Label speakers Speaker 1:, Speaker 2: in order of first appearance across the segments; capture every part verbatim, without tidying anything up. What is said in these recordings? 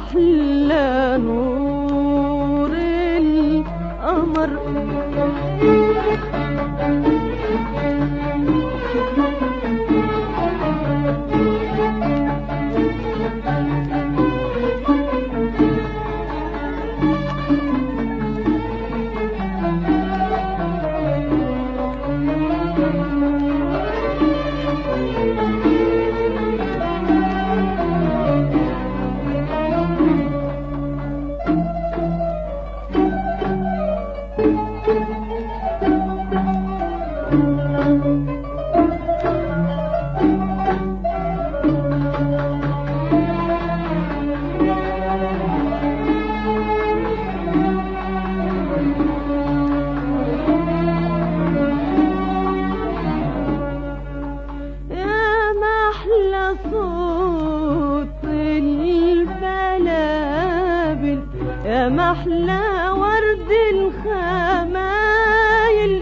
Speaker 1: محلى نور القمر. يا محلى ورد الخمايل،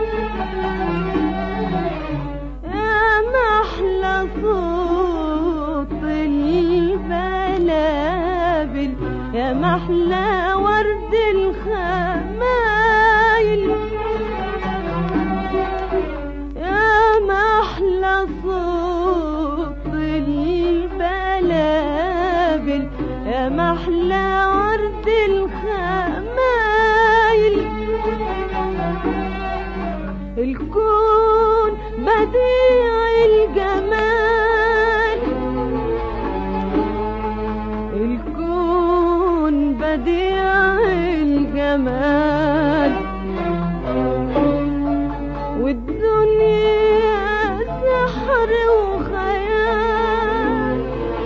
Speaker 1: يا محلى صوت البلابل، يا محلى ورد الخمايل، يا محلى صوت البلابل، يا محلى ورد الخمايل. الكون بديع الجمال، الكون بديع الجمال، والدنيا سحر وخيال،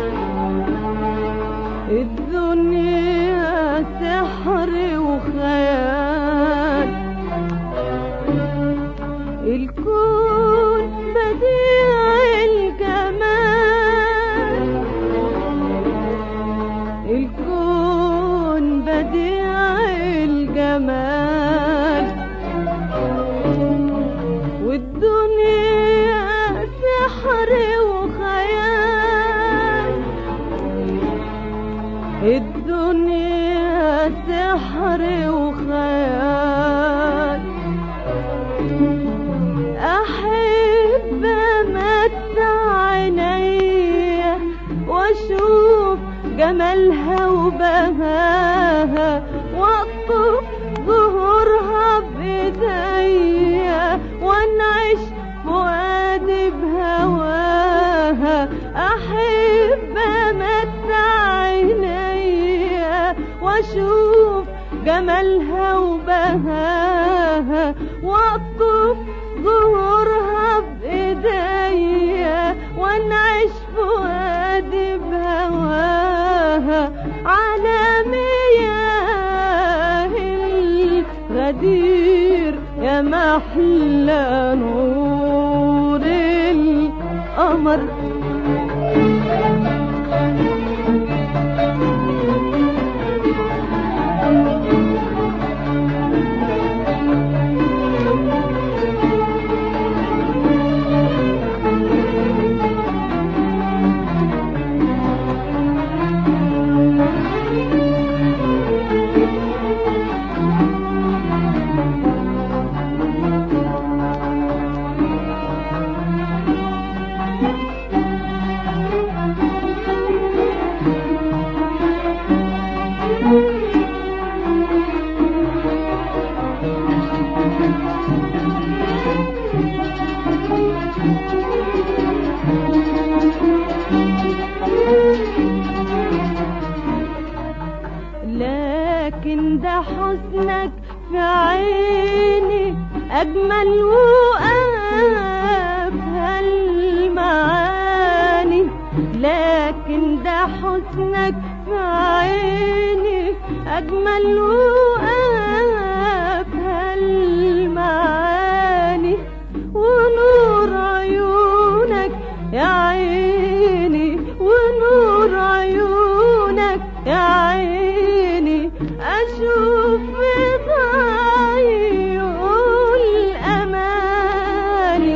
Speaker 1: الدنيا سحر وخيال. الكون بديع الجمال، الكون بديع الجمال، والدنيا سحر وخيال، الدنيا سحر وخيال. أحب أمتع عينيا وأشوف جمالها وبهاها، وأقطف ظهورها بإيديا وأنعش فؤادي بهواها. أحب أمتع عينيا وأشوف جمالها وبهاها، وأقطف ظهورها بإيديا وأنعش فؤادي بهواها. على مياه الغدير يا محلى نور القمر. لكن ده حسنك في عيني أجمل وأبهى المعاني، لكن ده حسنك في عيني أجمل وأبهى المعاني، ونور عيونك يا عيني، ونور عيونك يا عيني، أشوف ضيق الأماني.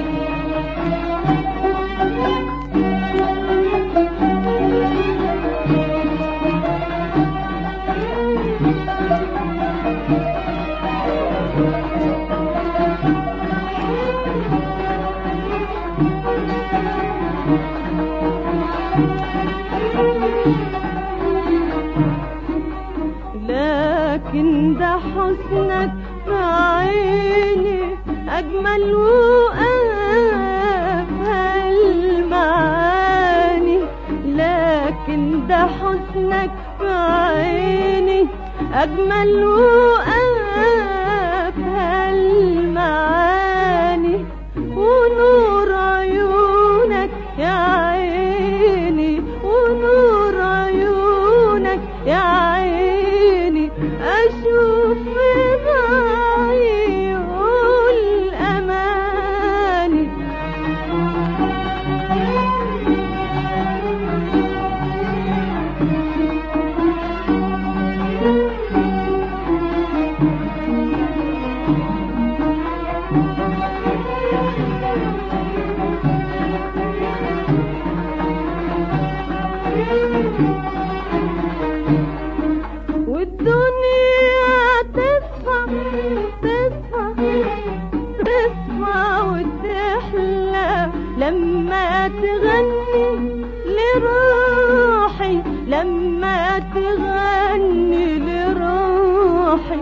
Speaker 1: حسنك في عيني أجمل وأبهى المعاني، ونور عيونك يا عيني، ونور عيونك يا عيني، أشوف ضاعي الأماني. والدنيا تصفى تصفى تصفى وتحلى لما تغني لروحي، لما تغني لروحي،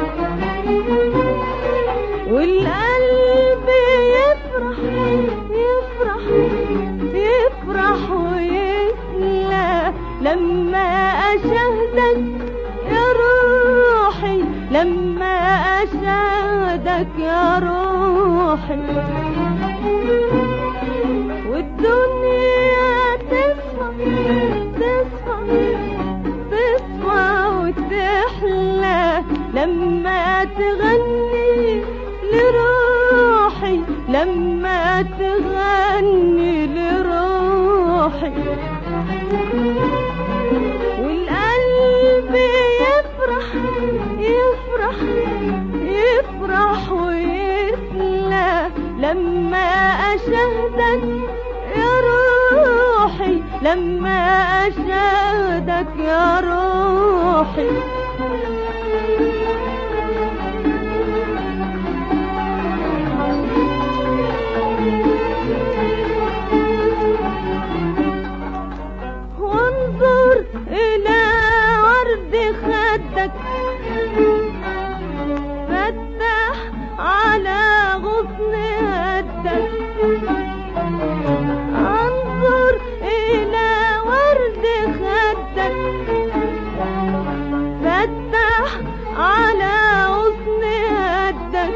Speaker 1: والقلب يفرح يفرح يفرح ويسلى لما أشهدك يا روحي، لما أشهدك يا روحي. والدنيا تصفى تصفى تصفى وتحلى لما تغني لروحي، لما تغني لروحي، والقلب يفرح يفرح يفرح ويسلى لما أشهدك يا روحي، لما أشهدك يا روحي. وانظر إلى ورد خدك فتح على غصن هدك، انظر إلى ورد خدك فتح على غصن هدك،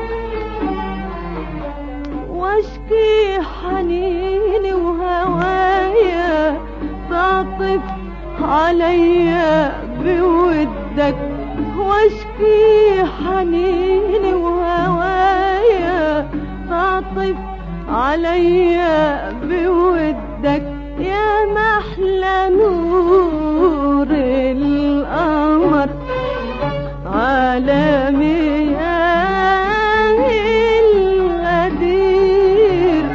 Speaker 1: واشكي حنيني وهوايا تعطف عليا بودك، واشكي حنيني وهوايا تعطف عليا بودك، يا محلى نور القمر على مياه الغدير،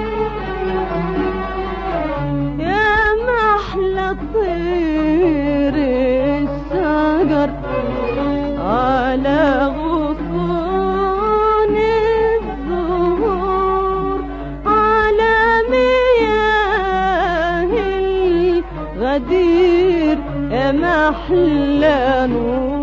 Speaker 1: يا محلى طير الشجر على غصون الزهور، على مياه الغدير، يا محلى نور